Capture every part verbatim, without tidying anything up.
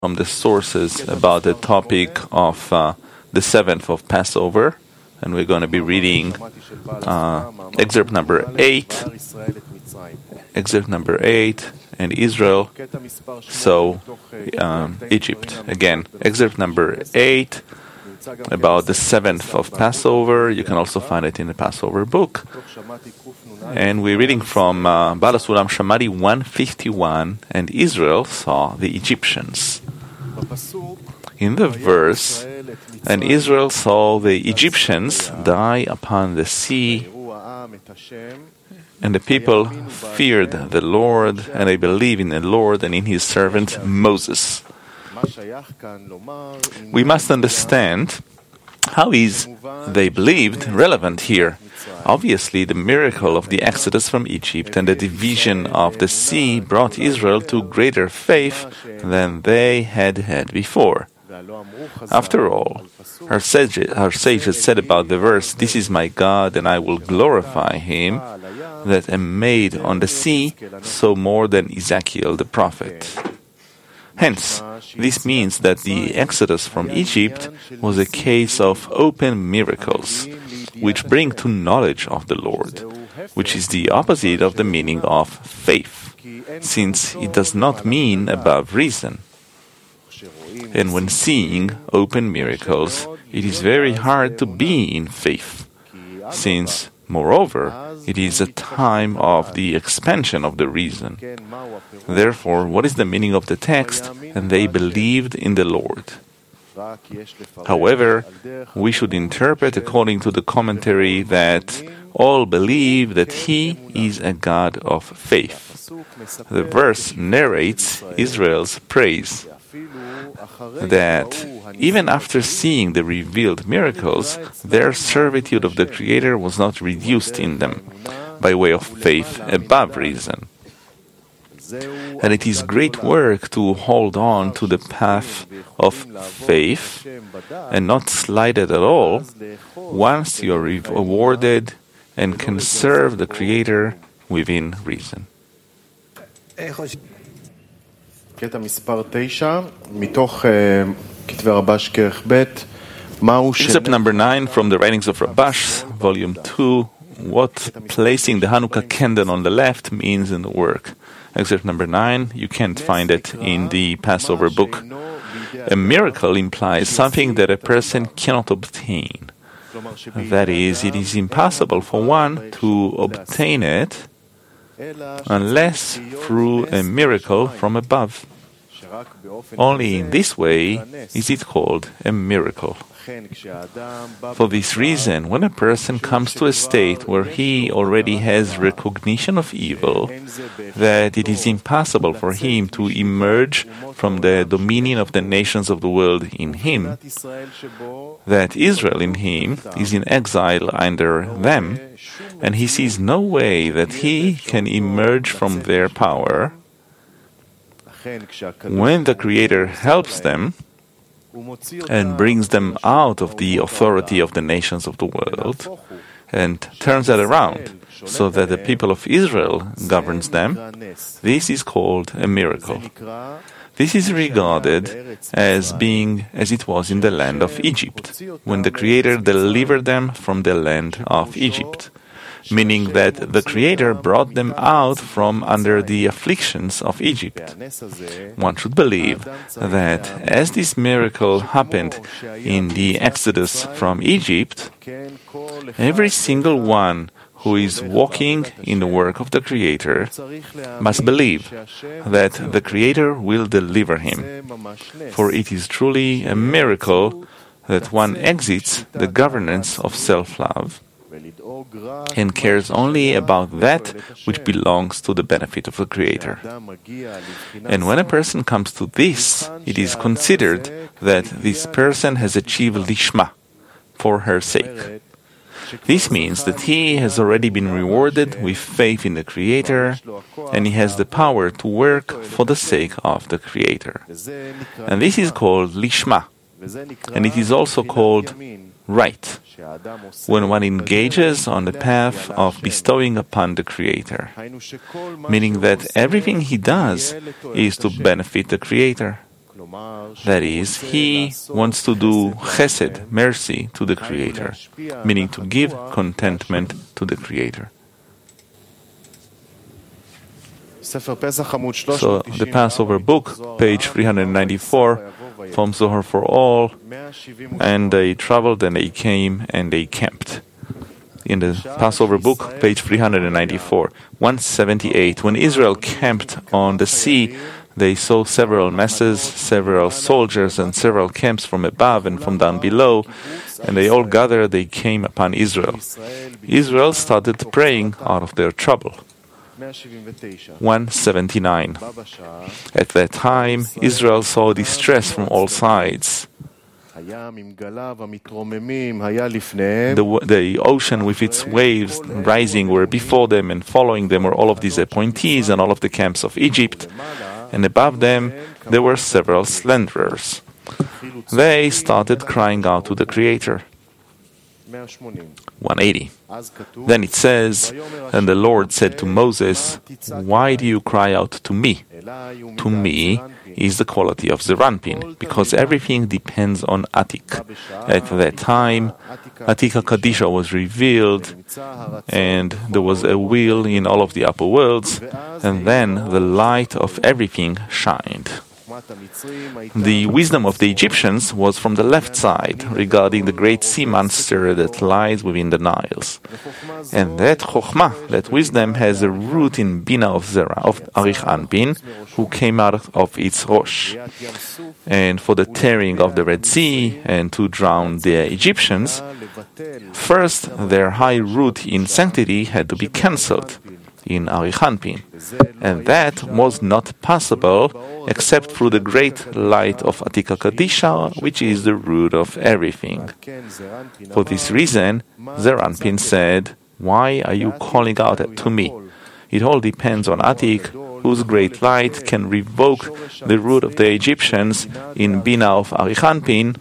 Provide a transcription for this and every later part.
from the sources about the topic of uh, the seventh of Passover, and we're going to be reading uh, excerpt number eight, excerpt number eight, and Israel, so um, Egypt. Again, excerpt number eight, about the seventh of Passover. You can also find it in the Passover book. And we're reading from uh, Baal HaSulam Shamari one fifty-one, and Israel saw the Egyptians. In the verse, and Israel saw the Egyptians die upon the sea, and the people feared the Lord, and they believed in the Lord and in his servant Moses. We must understand how is they believed relevant here. Obviously, the miracle of the exodus from Egypt and the division of the sea brought Israel to greater faith than they had had before. After all, our sages, our sages said about the verse, "This is my God, and I will glorify him," that a maid on the sea saw more than Ezekiel the prophet. Hence, this means that the exodus from Egypt was a case of open miracles, which bring to knowledge of the Lord, which is the opposite of the meaning of faith, since it does not mean above reason. And when seeing open miracles, it is very hard to be in faith, since, moreover, it is a time of the expansion of the reason. Therefore, what is the meaning of the text? And they believed in the Lord. However, we should interpret according to the commentary that all believe that he is a God of faith. The verse narrates Israel's praise, that even after seeing the revealed miracles, their servitude of the Creator was not reduced in them by way of faith above reason. And it is great work to hold on to the path of faith and not slide it at all once you are rewarded and can serve the Creator within reason. קטע מספר תשע, מתוך כתבי רבש כרך ב', מהו ש... Excerpt number nine from the writings of Rabash, volume two, what placing the Hanukkah candle on the left means in the work. Excerpt number nine, you can't find it in the Passover book. A miracle implies something that a person cannot obtain. That is, it is impossible for one to obtain it unless through a miracle from above. Only in this way is it called a miracle. For this reason, when a person comes to a state where he already has recognition of evil, that it is impossible for him to emerge from the dominion of the nations of the world in him, that Israel in him is in exile under them, and he sees no way that he can emerge from their power, when the Creator helps them and brings them out of the authority of the nations of the world and turns that around so that the people of Israel governs them, this is called a miracle. This is regarded as being as it was in the land of Egypt, when the Creator delivered them from the land of Egypt, meaning that the Creator brought them out from under the afflictions of Egypt. One should believe that as this miracle happened in the Exodus from Egypt, every single one who is walking in the work of the Creator must believe that the Creator will deliver him. For it is truly a miracle that one exits the governance of self-love and cares only about that which belongs to the benefit of the Creator. And when a person comes to this, it is considered that this person has achieved lishma, for her sake. This means that he has already been rewarded with faith in the Creator, and he has the power to work for the sake of the Creator. And this is called lishma, and it is also called right, when one engages on the path of bestowing upon the Creator, meaning that everything he does is to benefit the Creator. That is, he wants to do chesed, mercy, to the Creator, meaning to give contentment to the Creator. So the Passover book, page three ninety-four, from Zohar for all, and they traveled and they came and they camped. In the Passover book, page three ninety-four, one seventy-eight, when Israel camped on the sea, they saw several messes, several soldiers, and several camps from above and from down below, and they all gathered, they came upon Israel. Israel started praying out of their trouble. one seventy-nine. At that time, Israel saw distress from all sides. The, the ocean with its waves rising were before them, and following them were all of these appointees and all of the camps of Egypt. And above them there were several slanderers. They started crying out to the Creator. one eighty. Then it says, and the Lord said to Moses, "Why do you cry out to me?" To me is the quality of Zeranpin, because everything depends on Atik. At that time, Atika Kadisha was revealed, and there was a wheel in all of the upper worlds, and then the light of everything shined. The wisdom of the Egyptians was from the left side, regarding the great sea monster that lies within the Niles. And that Chokhmah, that wisdom, has a root in Bina of Zerah, of Arich Anpin, who came out of its Rosh. And for the tearing of the Red Sea, and to drown the Egyptians, first their high root in sanctity had to be cancelled in Arich Anpin, and that was not possible except through the great light of Atika Kadisha, which is the root of everything. For this reason, Zeranpin said, "Why are you calling out to me? It all depends on Atik, whose great light can revoke the root of the Egyptians in Bina of Arich Anpin,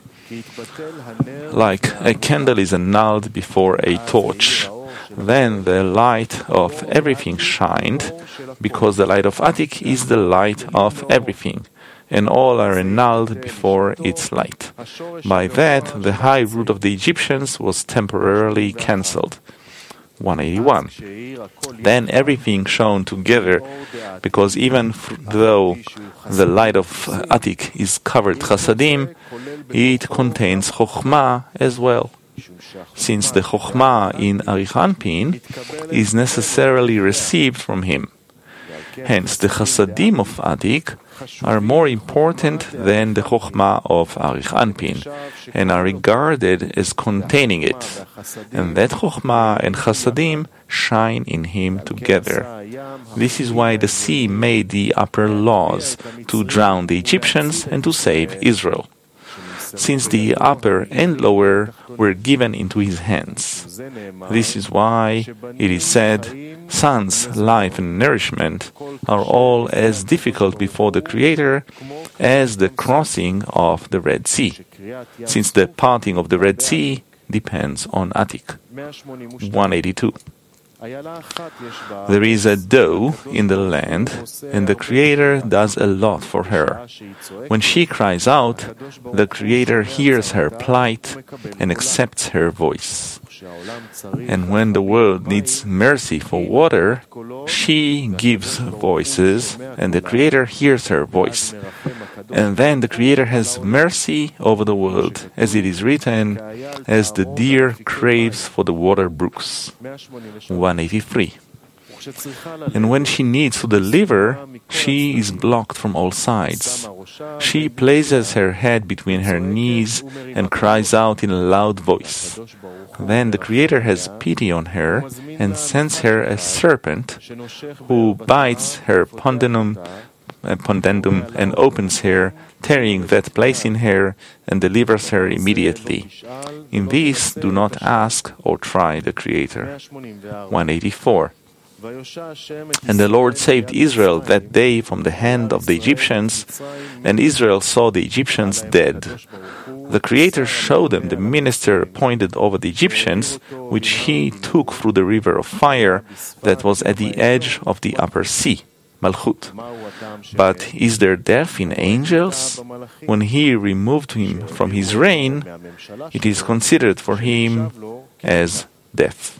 like a candle is annulled before a torch." Then the light of everything shined, because the light of Atik is the light of everything, and all are annulled before its light. By that, the high root of the Egyptians was temporarily cancelled. one eighty-one. Then everything shone together, because even f- though the light of Atik is covered Chasadim, it contains Chokhmah as well. Since the Chokhmah in Arich Anpin is necessarily received from him. Hence, the Chasadim of Atik are more important than the Chokhmah of Arich Anpin, and are regarded as containing it. And that Chokhmah and Chasadim shine in him together. This is why the sea made the upper laws, to drown the Egyptians and to save Israel, since the upper and lower were given into his hands. This is why it is said, "Sun's life and nourishment are all as difficult before the Creator as the crossing of the Red Sea," since the parting of the Red Sea depends on Atik. one eighty-two. There is a doe in the land, and the Creator does a lot for her. When she cries out, the Creator hears her plight and accepts her voice. And when the world needs mercy for water, she gives voices, and the Creator hears her voice. And then the Creator has mercy over the world, as it is written, as the deer craves for the water brooks. one eighty-three. And when she needs to deliver, she is blocked from all sides. She places her head between her knees and cries out in a loud voice. Then the Creator has pity on her and sends her a serpent who bites her pondendum, uh, pondendum and opens her, tearing that place in her, and delivers her immediately. In this do not ask or try the Creator. one eighty-four. And the Lord saved Israel that day from the hand of the Egyptians, and Israel saw the Egyptians dead. The Creator showed them the minister appointed over the Egyptians, which he took through the river of fire that was at the edge of the upper sea. Malchut. But is there death in angels? When he removed him from his reign, it is considered for him as death.